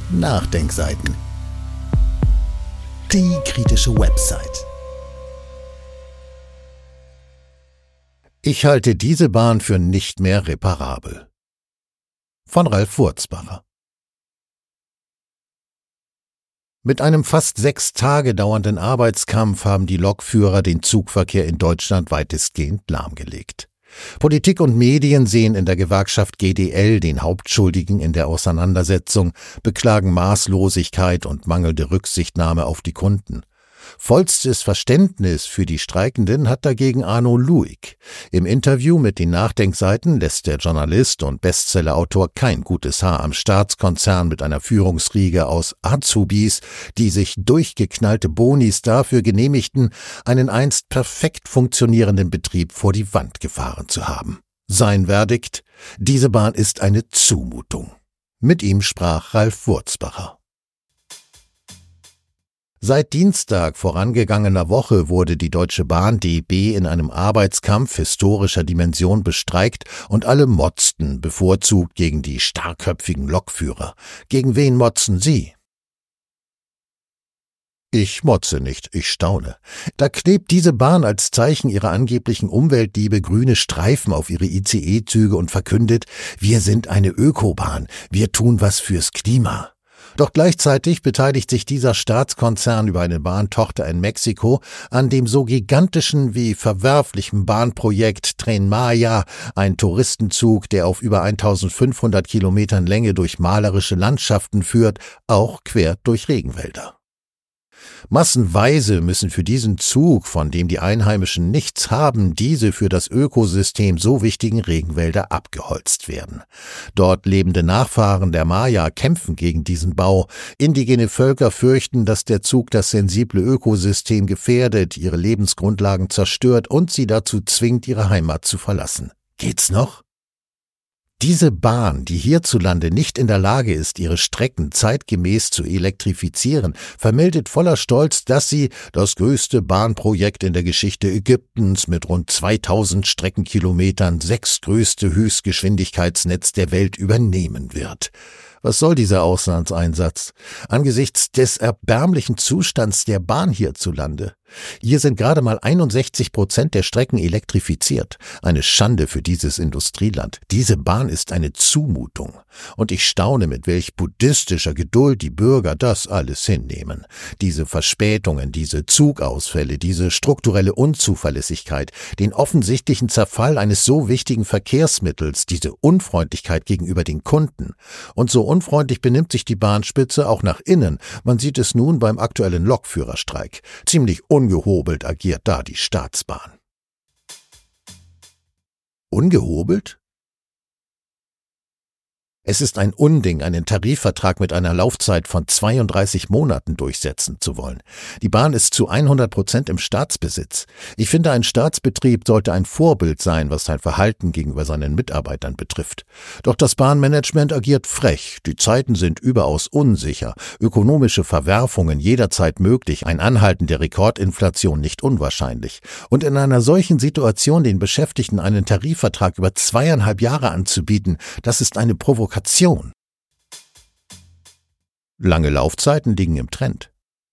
Nachdenkseiten. Die kritische Website. Ich halte diese Bahn für nicht mehr reparabel. Von Ralf Wurzbacher. Mit einem fast 6 Tage dauernden Arbeitskampf haben die Lokführer den Zugverkehr in Deutschland weitestgehend lahmgelegt. Politik und Medien sehen in der Gewerkschaft GDL den Hauptschuldigen in der Auseinandersetzung, beklagen Maßlosigkeit und mangelnde Rücksichtnahme auf die Kunden. Vollstes Verständnis für die Streikenden hat dagegen Arno Luig. Im Interview mit den Nachdenkseiten lässt der Journalist und Bestsellerautor kein gutes Haar am Staatskonzern mit einer Führungsriege aus Azubis, die sich durchgeknallte Bonis dafür genehmigten, einen einst perfekt funktionierenden Betrieb vor die Wand gefahren zu haben. Sein Verdikt: Diese Bahn ist eine Zumutung. Mit ihm sprach Ralf Wurzbacher. Seit Dienstag vorangegangener Woche wurde die Deutsche Bahn DB in einem Arbeitskampf historischer Dimension bestreikt und alle motzten, bevorzugt gegen die starrköpfigen Lokführer. Gegen wen motzen Sie? Ich motze nicht, ich staune. Da klebt diese Bahn als Zeichen ihrer angeblichen Umweltliebe grüne Streifen auf ihre ICE-Züge und verkündet: Wir sind eine Ökobahn, wir tun was fürs Klima. Doch gleichzeitig beteiligt sich dieser Staatskonzern über eine Bahntochter in Mexiko an dem so gigantischen wie verwerflichen Bahnprojekt Tren Maya, ein Touristenzug, der auf über 1500 Kilometern Länge durch malerische Landschaften führt, auch quer durch Regenwälder. Massenweise müssen für diesen Zug, von dem die Einheimischen nichts haben, diese für das Ökosystem so wichtigen Regenwälder abgeholzt werden. Dort lebende Nachfahren der Maya kämpfen gegen diesen Bau. Indigene Völker fürchten, dass der Zug das sensible Ökosystem gefährdet, ihre Lebensgrundlagen zerstört und sie dazu zwingt, ihre Heimat zu verlassen. Geht's noch? Diese Bahn, die hierzulande nicht in der Lage ist, ihre Strecken zeitgemäß zu elektrifizieren, vermeldet voller Stolz, dass sie das größte Bahnprojekt in der Geschichte Ägyptens mit rund 2000 Streckenkilometern, 6. größte Höchstgeschwindigkeitsnetz der Welt übernehmen wird. Was soll dieser Auslandseinsatz angesichts des erbärmlichen Zustands der Bahn hierzulande? Hier sind gerade mal 61% der Strecken elektrifiziert. Eine Schande für dieses Industrieland. Diese Bahn ist eine Zumutung. Und ich staune, mit welch buddhistischer Geduld die Bürger das alles hinnehmen. Diese Verspätungen, diese Zugausfälle, diese strukturelle Unzuverlässigkeit, den offensichtlichen Zerfall eines so wichtigen Verkehrsmittels, diese Unfreundlichkeit gegenüber den Kunden. Und so unfreundlich benimmt sich die Bahnspitze auch nach innen. Man sieht es nun beim aktuellen Lokführerstreik. Ziemlich ungehobelt agiert da die Staatsbahn. Ungehobelt? Es ist ein Unding, einen Tarifvertrag mit einer Laufzeit von 32 Monaten durchsetzen zu wollen. Die Bahn ist zu 100% im Staatsbesitz. Ich finde, ein Staatsbetrieb sollte ein Vorbild sein, was sein Verhalten gegenüber seinen Mitarbeitern betrifft. Doch das Bahnmanagement agiert frech. Die Zeiten sind überaus unsicher. Ökonomische Verwerfungen jederzeit möglich, ein Anhalten der Rekordinflation nicht unwahrscheinlich. Und in einer solchen Situation den Beschäftigten einen Tarifvertrag über 2,5 Jahre anzubieten, das ist eine Provokation. Lange Laufzeiten liegen im Trend.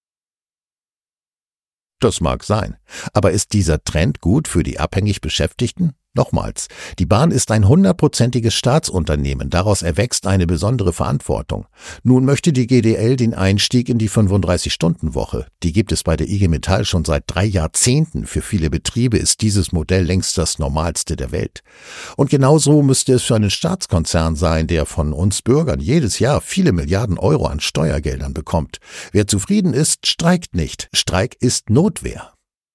Das mag sein, aber ist dieser Trend gut für die abhängig Beschäftigten? Nochmals, die Bahn ist ein 100%iges Staatsunternehmen, daraus erwächst eine besondere Verantwortung. Nun möchte die GDL den Einstieg in die 35-Stunden-Woche. Die gibt es bei der IG Metall schon seit 3 Jahrzehnten. Für viele Betriebe ist dieses Modell längst das Normalste der Welt. Und genauso müsste es für einen Staatskonzern sein, der von uns Bürgern jedes Jahr viele Milliarden Euro an Steuergeldern bekommt. Wer zufrieden ist, streikt nicht. Streik ist Notwehr.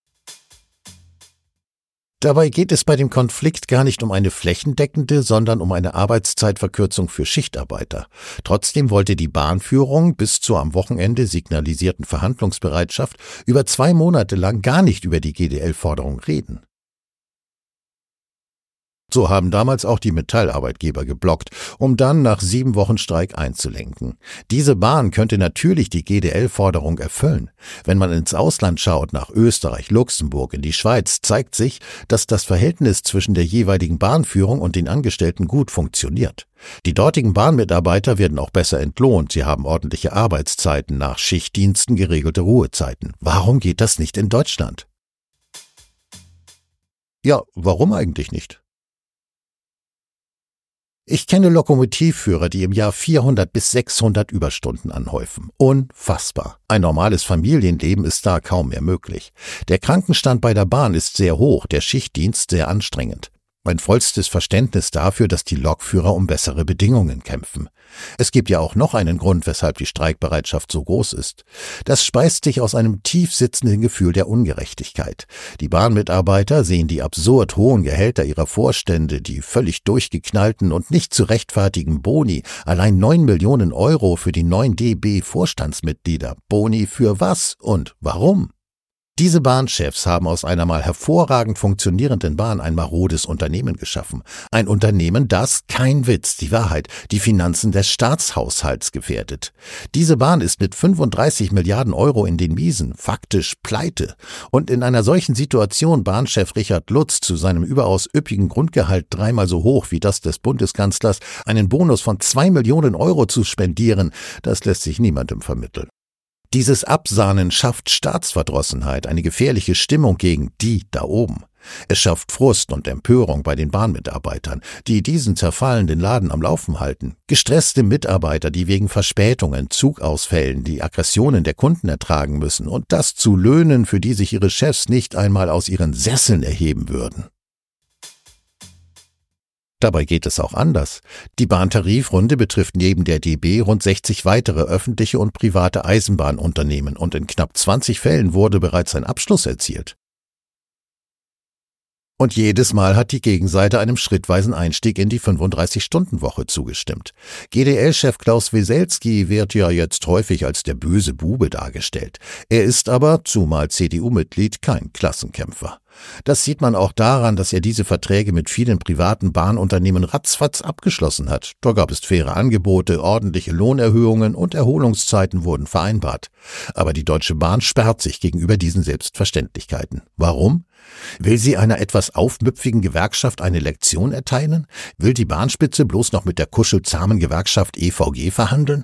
Dabei geht es bei dem Konflikt gar nicht um eine flächendeckende, sondern um eine Arbeitszeitverkürzung für Schichtarbeiter. Trotzdem wollte die Bahnführung bis zur am Wochenende signalisierten Verhandlungsbereitschaft über 2 Monate lang gar nicht über die GDL-Forderung reden. So haben damals auch die Metallarbeitgeber geblockt, um dann nach 7 Wochen Streik einzulenken. Diese Bahn könnte natürlich die GDL-Forderung erfüllen. Wenn man ins Ausland schaut, nach Österreich, Luxemburg, in die Schweiz, zeigt sich, dass das Verhältnis zwischen der jeweiligen Bahnführung und den Angestellten gut funktioniert. Die dortigen Bahnmitarbeiter werden auch besser entlohnt. Sie haben ordentliche Arbeitszeiten, nach Schichtdiensten geregelte Ruhezeiten. Warum geht das nicht in Deutschland? Ja, warum eigentlich nicht? Ich kenne Lokomotivführer, die im Jahr 400 bis 600 Überstunden anhäufen. Unfassbar. Ein normales Familienleben ist da kaum mehr möglich. Der Krankenstand bei der Bahn ist sehr hoch, der Schichtdienst sehr anstrengend. Mein vollstes Verständnis dafür, dass die Lokführer um bessere Bedingungen kämpfen. Es gibt ja auch noch einen Grund, weshalb die Streikbereitschaft so groß ist. Das speist sich aus einem tief sitzenden Gefühl der Ungerechtigkeit. Die Bahnmitarbeiter sehen die absurd hohen Gehälter ihrer Vorstände, die völlig durchgeknallten und nicht zu rechtfertigen Boni, allein 9 Millionen Euro für die 9 DB-Vorstandsmitglieder. Boni für was und warum? Diese Bahnchefs haben aus einer mal hervorragend funktionierenden Bahn ein marodes Unternehmen geschaffen. Ein Unternehmen, das, kein Witz, die Wahrheit, die Finanzen des Staatshaushalts gefährdet. Diese Bahn ist mit 35 Milliarden Euro in den Miesen, faktisch pleite. Und in einer solchen Situation Bahnchef Richard Lutz zu seinem überaus üppigen Grundgehalt 3-mal so hoch wie das des Bundeskanzlers einen Bonus von 2 Millionen Euro zu spendieren, das lässt sich niemandem vermitteln. Dieses Absahnen schafft Staatsverdrossenheit, eine gefährliche Stimmung gegen die da oben. Es schafft Frust und Empörung bei den Bahnmitarbeitern, die diesen zerfallenden Laden am Laufen halten. Gestresste Mitarbeiter, die wegen Verspätungen, Zugausfällen die Aggressionen der Kunden ertragen müssen und das zu Löhnen, für die sich ihre Chefs nicht einmal aus ihren Sesseln erheben würden. Dabei geht es auch anders. Die Bahntarifrunde betrifft neben der DB rund 60 weitere öffentliche und private Eisenbahnunternehmen und in knapp 20 Fällen wurde bereits ein Abschluss erzielt. Und jedes Mal hat die Gegenseite einem schrittweisen Einstieg in die 35-Stunden-Woche zugestimmt. GDL-Chef Klaus Wieselski wird ja jetzt häufig als der böse Bube dargestellt. Er ist aber, zumal CDU-Mitglied, kein Klassenkämpfer. Das sieht man auch daran, dass er diese Verträge mit vielen privaten Bahnunternehmen ratzfatz abgeschlossen hat. Da gab es faire Angebote, ordentliche Lohnerhöhungen und Erholungszeiten wurden vereinbart. Aber die Deutsche Bahn sperrt sich gegenüber diesen Selbstverständlichkeiten. Warum? Will sie einer etwas aufmüpfigen Gewerkschaft eine Lektion erteilen? Will die Bahnspitze bloß noch mit der kuschelzahmen Gewerkschaft EVG verhandeln?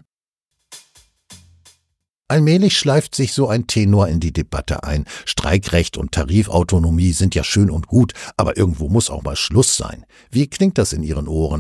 Allmählich schleift sich so ein Tenor in die Debatte ein. Streikrecht und Tarifautonomie sind ja schön und gut, aber irgendwo muss auch mal Schluss sein. Wie klingt das in Ihren Ohren?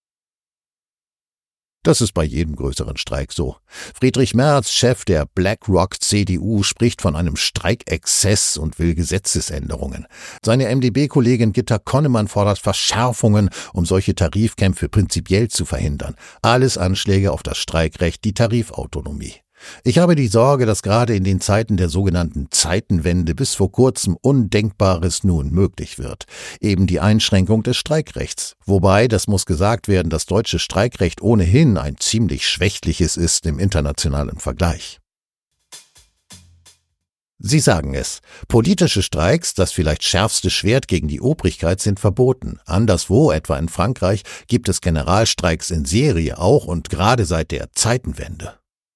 Das ist bei jedem größeren Streik so. Friedrich Merz, Chef der BlackRock CDU, spricht von einem Streikexzess und will Gesetzesänderungen. Seine MdB-Kollegin Gitta Connemann fordert Verschärfungen, um solche Tarifkämpfe prinzipiell zu verhindern. Alles Anschläge auf das Streikrecht, die Tarifautonomie. Ich habe die Sorge, dass gerade in den Zeiten der sogenannten Zeitenwende bis vor kurzem Undenkbares nun möglich wird. Eben die Einschränkung des Streikrechts. Wobei, das muss gesagt werden, das deutsche Streikrecht ohnehin ein ziemlich schwächliches ist im internationalen Vergleich. Sie sagen es, politische Streiks, das vielleicht schärfste Schwert gegen die Obrigkeit, sind verboten. Anderswo, etwa in Frankreich, gibt es Generalstreiks in Serie auch und gerade seit der Zeitenwende.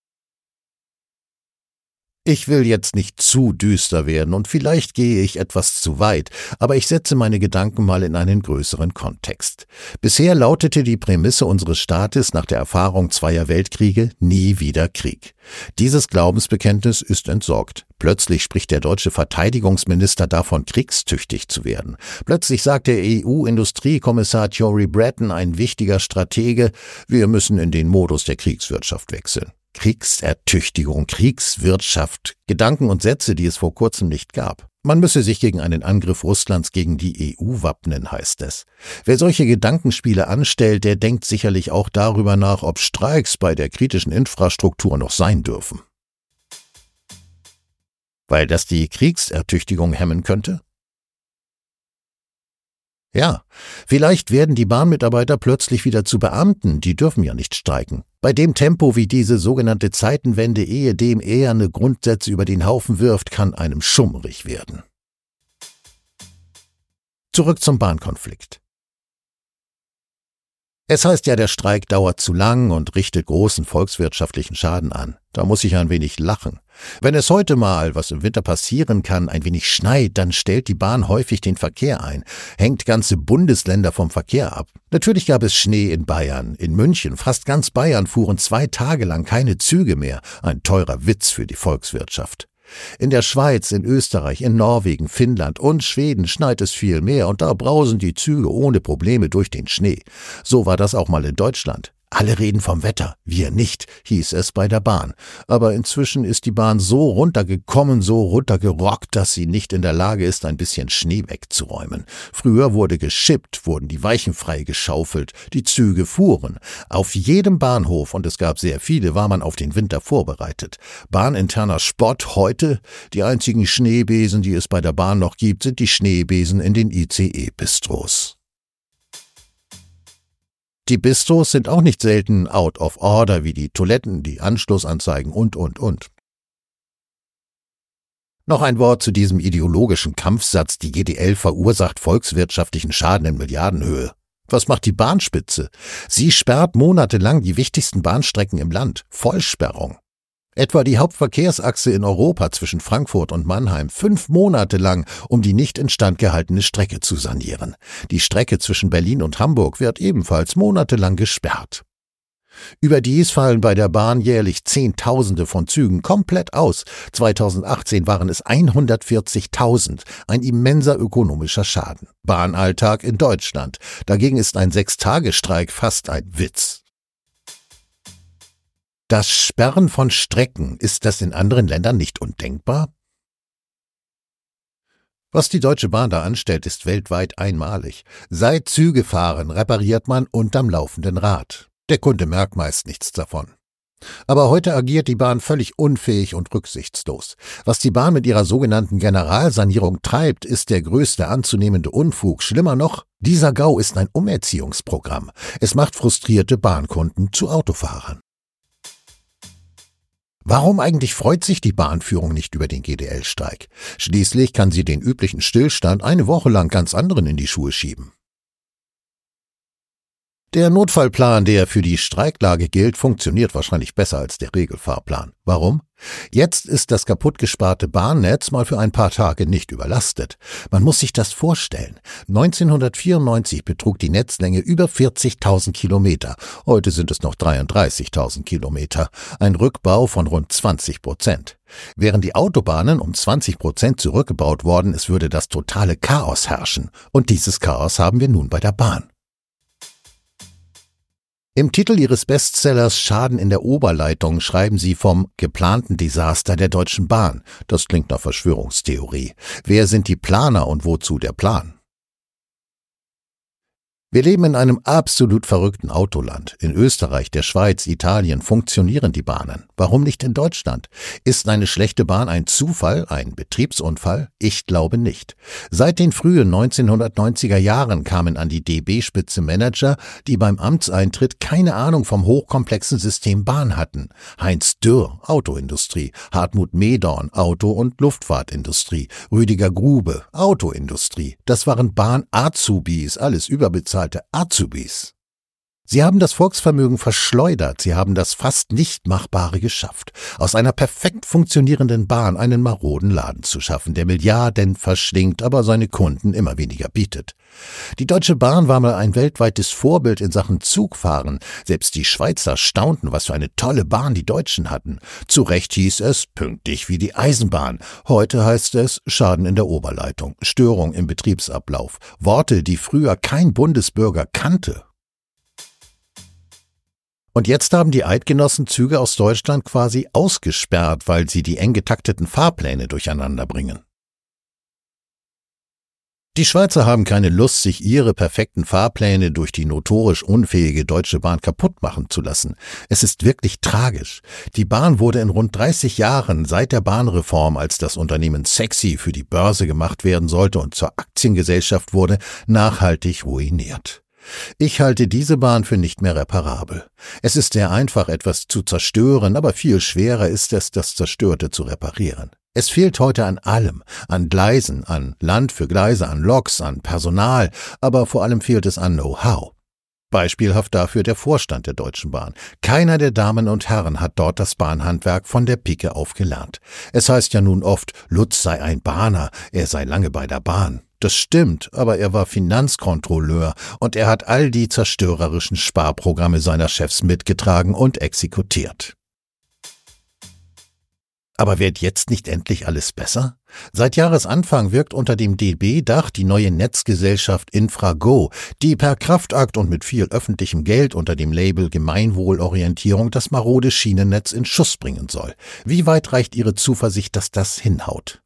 Ich will jetzt nicht zu düster werden und vielleicht gehe ich etwas zu weit, aber ich setze meine Gedanken mal in einen größeren Kontext. Bisher lautete die Prämisse unseres Staates nach der Erfahrung zweier Weltkriege: nie wieder Krieg. Dieses Glaubensbekenntnis ist entsorgt. Plötzlich spricht der deutsche Verteidigungsminister davon, kriegstüchtig zu werden. Plötzlich sagt der EU-Industriekommissar Thierry Breton, ein wichtiger Stratege, wir müssen in den Modus der Kriegswirtschaft wechseln. Kriegsertüchtigung, Kriegswirtschaft, Gedanken und Sätze, die es vor kurzem nicht gab. Man müsse sich gegen einen Angriff Russlands gegen die EU wappnen, heißt es. Wer solche Gedankenspiele anstellt, der denkt sicherlich auch darüber nach, ob Streiks bei der kritischen Infrastruktur noch sein dürfen. Weil das die Kriegsertüchtigung hemmen könnte? Ja, vielleicht werden die Bahnmitarbeiter plötzlich wieder zu Beamten, die dürfen ja nicht streiken. Bei dem Tempo, wie diese sogenannte Zeitenwende ehedem eherne Grundsätze über den Haufen wirft, kann einem schummrig werden. Zurück zum Bahnkonflikt. Es heißt ja, der Streik dauert zu lang und richtet großen volkswirtschaftlichen Schaden an. Da muss ich ein wenig lachen. Wenn es heute mal, was im Winter passieren kann, ein wenig schneit, dann stellt die Bahn häufig den Verkehr ein, hängt ganze Bundesländer vom Verkehr ab. Natürlich gab es Schnee in Bayern, in München, fast ganz Bayern fuhren 2 Tage lang keine Züge mehr. Ein teurer Witz für die Volkswirtschaft. In der Schweiz, in Österreich, in Norwegen, Finnland und Schweden schneit es viel mehr und da brausen die Züge ohne Probleme durch den Schnee. So war das auch mal in Deutschland. Alle reden vom Wetter, wir nicht, hieß es bei der Bahn. Aber inzwischen ist die Bahn so runtergekommen, so runtergerockt, dass sie nicht in der Lage ist, ein bisschen Schnee wegzuräumen. Früher wurde geschippt, wurden die Weichen freigeschaufelt, die Züge fuhren. Auf jedem Bahnhof, und es gab sehr viele, war man auf den Winter vorbereitet. Bahninterner Spott heute, die einzigen Schneebesen, die es bei der Bahn noch gibt, sind die Schneebesen in den ICE-Bistros. Die Bistros sind auch nicht selten out of order wie die Toiletten, die Anschlussanzeigen und. Noch ein Wort zu diesem ideologischen Kampfsatz, die GDL verursacht volkswirtschaftlichen Schaden in Milliardenhöhe. Was macht die Bahnspitze? Sie sperrt monatelang die wichtigsten Bahnstrecken im Land. Vollsperrung. Etwa die Hauptverkehrsachse in Europa zwischen Frankfurt und Mannheim 5 Monate lang, um die nicht instand gehaltene Strecke zu sanieren. Die Strecke zwischen Berlin und Hamburg wird ebenfalls monatelang gesperrt. Überdies fallen bei der Bahn jährlich Zehntausende von Zügen komplett aus. 2018 waren es 140.000, ein immenser ökonomischer Schaden. Bahnalltag in Deutschland. Dagegen ist ein 6-Tage-Streik fast ein Witz. Das Sperren von Strecken, ist das in anderen Ländern nicht undenkbar? Was die Deutsche Bahn da anstellt, ist weltweit einmalig. Seit Züge fahren, repariert man unterm laufenden Rad. Der Kunde merkt meist nichts davon. Aber heute agiert die Bahn völlig unfähig und rücksichtslos. Was die Bahn mit ihrer sogenannten Generalsanierung treibt, ist der größte anzunehmende Unfug. Schlimmer noch, dieser GAU ist ein Umerziehungsprogramm. Es macht frustrierte Bahnkunden zu Autofahrern. Warum eigentlich freut sich die Bahnführung nicht über den GDL-Streik? Schließlich kann sie den üblichen Stillstand eine Woche lang ganz anderen in die Schuhe schieben. Der Notfallplan, der für die Streiklage gilt, funktioniert wahrscheinlich besser als der Regelfahrplan. Warum? Jetzt ist das kaputtgesparte Bahnnetz mal für ein paar Tage nicht überlastet. Man muss sich das vorstellen. 1994 betrug die Netzlänge über 40.000 Kilometer. Heute sind es noch 33.000 Kilometer. Ein Rückbau von rund 20%. Wären die Autobahnen um 20% zurückgebaut worden, es würde das totale Chaos herrschen. Und dieses Chaos haben wir nun bei der Bahn. Im Titel ihres Bestsellers Schaden in der Oberleitung schreiben sie vom geplanten Desaster der Deutschen Bahn. Das klingt nach Verschwörungstheorie. Wer sind die Planer und wozu der Plan? Wir leben in einem absolut verrückten Autoland. In Österreich, der Schweiz, Italien funktionieren die Bahnen. Warum nicht in Deutschland? Ist eine schlechte Bahn ein Zufall, ein Betriebsunfall? Ich glaube nicht. Seit den frühen 1990er Jahren kamen an die DB-Spitze Manager, die beim Amtseintritt keine Ahnung vom hochkomplexen System Bahn hatten. Heinz Dürr, Autoindustrie, Hartmut Medorn, Auto- und Luftfahrtindustrie, Rüdiger Grube, Autoindustrie. Das waren Bahn-Azubis, alles überbezahlte Azubis. Sie haben das Volksvermögen verschleudert, sie haben das fast nicht Machbare geschafft, aus einer perfekt funktionierenden Bahn einen maroden Laden zu schaffen, der Milliarden verschlingt, aber seine Kunden immer weniger bietet. Die Deutsche Bahn war mal ein weltweites Vorbild in Sachen Zugfahren. Selbst die Schweizer staunten, was für eine tolle Bahn die Deutschen hatten. Zu Recht hieß es, pünktlich wie die Eisenbahn. Heute heißt es, Schaden in der Oberleitung, Störung im Betriebsablauf. Worte, die früher kein Bundesbürger kannte. Und jetzt haben die Eidgenossen Züge aus Deutschland quasi ausgesperrt, weil sie die eng getakteten Fahrpläne durcheinander bringen. Die Schweizer haben keine Lust, sich ihre perfekten Fahrpläne durch die notorisch unfähige Deutsche Bahn kaputt machen zu lassen. Es ist wirklich tragisch. Die Bahn wurde in rund 30 Jahren seit der Bahnreform, als das Unternehmen sexy für die Börse gemacht werden sollte und zur Aktiengesellschaft wurde, nachhaltig ruiniert. Ich halte diese Bahn für nicht mehr reparabel. Es ist sehr einfach, etwas zu zerstören, aber viel schwerer ist es, das Zerstörte zu reparieren. Es fehlt heute an allem, an Gleisen, an Land für Gleise, an Loks, an Personal, aber vor allem fehlt es an Know-how. Beispielhaft dafür der Vorstand der Deutschen Bahn. Keiner der Damen und Herren hat dort das Bahnhandwerk von der Pike auf gelernt. Es heißt ja nun oft, Lutz sei ein Bahner, er sei lange bei der Bahn. Das stimmt, aber er war Finanzkontrolleur und er hat all die zerstörerischen Sparprogramme seiner Chefs mitgetragen und exekutiert. Aber wird jetzt nicht endlich alles besser? Seit Jahresanfang wirkt unter dem DB-Dach die neue Netzgesellschaft Infrago, die per Kraftakt und mit viel öffentlichem Geld unter dem Label Gemeinwohlorientierung das marode Schienennetz in Schuss bringen soll. Wie weit reicht Ihre Zuversicht, dass das hinhaut?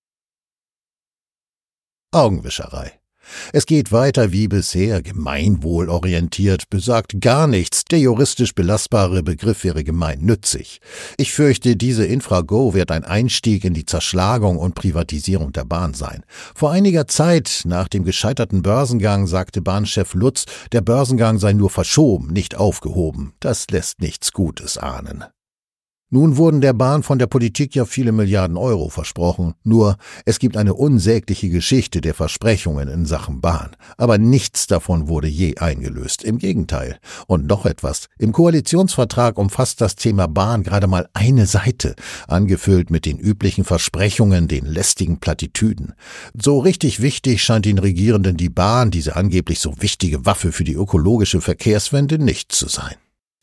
Augenwischerei. Es geht weiter wie bisher. Gemeinwohlorientiert besagt gar nichts. Der juristisch belastbare Begriff wäre gemeinnützig. Ich fürchte, diese Infrago wird ein Einstieg in die Zerschlagung und Privatisierung der Bahn sein. Vor einiger Zeit, nach dem gescheiterten Börsengang, sagte Bahnchef Lutz, der Börsengang sei nur verschoben, nicht aufgehoben. Das lässt nichts Gutes ahnen. Nun wurden der Bahn von der Politik ja viele Milliarden Euro versprochen. Nur, es gibt eine unsägliche Geschichte der Versprechungen in Sachen Bahn. Aber nichts davon wurde je eingelöst. Im Gegenteil. Und noch etwas. Im Koalitionsvertrag umfasst das Thema Bahn gerade mal eine Seite, angefüllt mit den üblichen Versprechungen, den lästigen Plattitüden. So richtig wichtig scheint den Regierenden die Bahn, diese angeblich so wichtige Waffe für die ökologische Verkehrswende, nicht zu sein.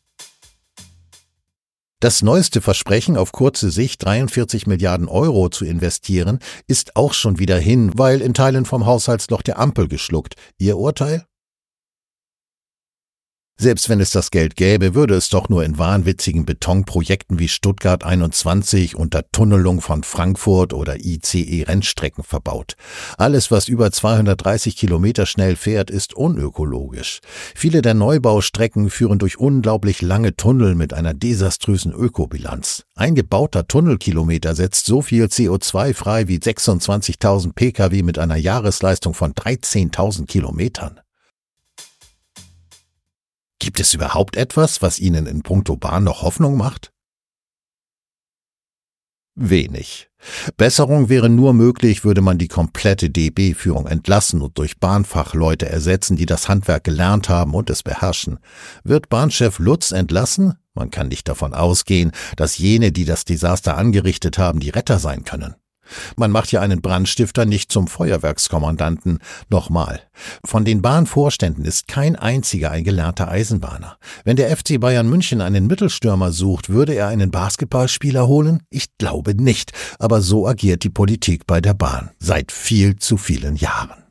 Das neueste Versprechen, auf kurze Sicht 43 Milliarden Euro zu investieren, ist auch schon wieder hin, weil in Teilen vom Haushaltsloch der Ampel geschluckt. Ihr Urteil? Selbst wenn es das Geld gäbe, würde es doch nur in wahnwitzigen Betonprojekten wie Stuttgart 21 unter Tunnelung von Frankfurt oder ICE-Rennstrecken verbaut. Alles, was über 230 Kilometer schnell fährt, ist unökologisch. Viele der Neubaustrecken führen durch unglaublich lange Tunnel mit einer desaströsen Ökobilanz. Ein gebauter Tunnelkilometer setzt so viel CO2 frei wie 26.000 Pkw mit einer Jahresleistung von 13.000 Kilometern. Gibt es überhaupt etwas, was Ihnen in puncto Bahn noch Hoffnung macht? Wenig. Besserung wäre nur möglich, würde man die komplette DB-Führung entlassen und durch Bahnfachleute ersetzen, die das Handwerk gelernt haben und es beherrschen. Wird Bahnchef Lutz entlassen? Man kann nicht davon ausgehen, dass jene, die das Desaster angerichtet haben, die Retter sein können. Man macht ja einen Brandstifter nicht zum Feuerwerkskommandanten. Nochmal, von den Bahnvorständen ist kein einziger ein gelernter Eisenbahner. Wenn der FC Bayern München einen Mittelstürmer sucht, würde er einen Basketballspieler holen? Ich glaube nicht, aber so agiert die Politik bei der Bahn seit viel zu vielen Jahren.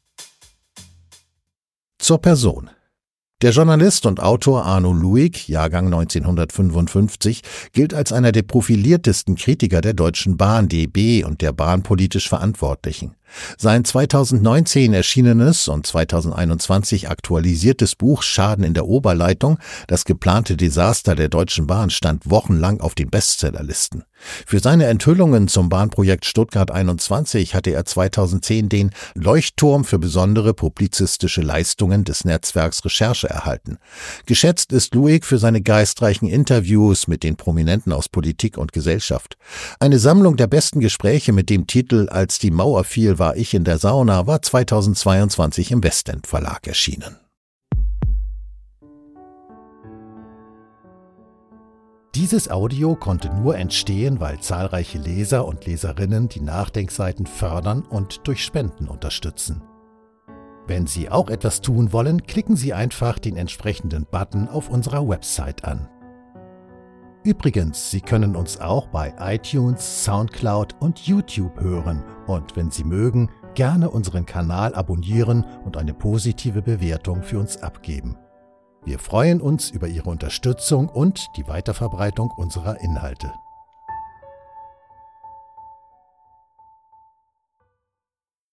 Zur Person. Der Journalist und Autor Arno Luig, Jahrgang 1955, gilt als einer der profiliertesten Kritiker der Deutschen Bahn, DB und der bahnpolitisch Verantwortlichen. Sein 2019 erschienenes und 2021 aktualisiertes Buch Schaden in der Oberleitung, das geplante Desaster der Deutschen Bahn, stand wochenlang auf den Bestsellerlisten. Für seine Enthüllungen zum Bahnprojekt Stuttgart 21 hatte er 2010 den Leuchtturm für besondere publizistische Leistungen des Netzwerks Recherche erhalten. Geschätzt ist Luig für seine geistreichen Interviews mit den Prominenten aus Politik und Gesellschaft. Eine Sammlung der besten Gespräche mit dem Titel Als die Mauer fiel, war ich in der Sauna war 2022 im Westend Verlag erschienen. Dieses Audio konnte nur entstehen, weil zahlreiche Leser und Leserinnen die Nachdenkseiten fördern und durch Spenden unterstützen. Wenn Sie auch etwas tun wollen, klicken Sie einfach den entsprechenden Button auf unserer Website an. Übrigens, Sie können uns auch bei iTunes, Soundcloud und YouTube hören und wenn Sie mögen, gerne unseren Kanal abonnieren und eine positive Bewertung für uns abgeben. Wir freuen uns über Ihre Unterstützung und die Weiterverbreitung unserer Inhalte.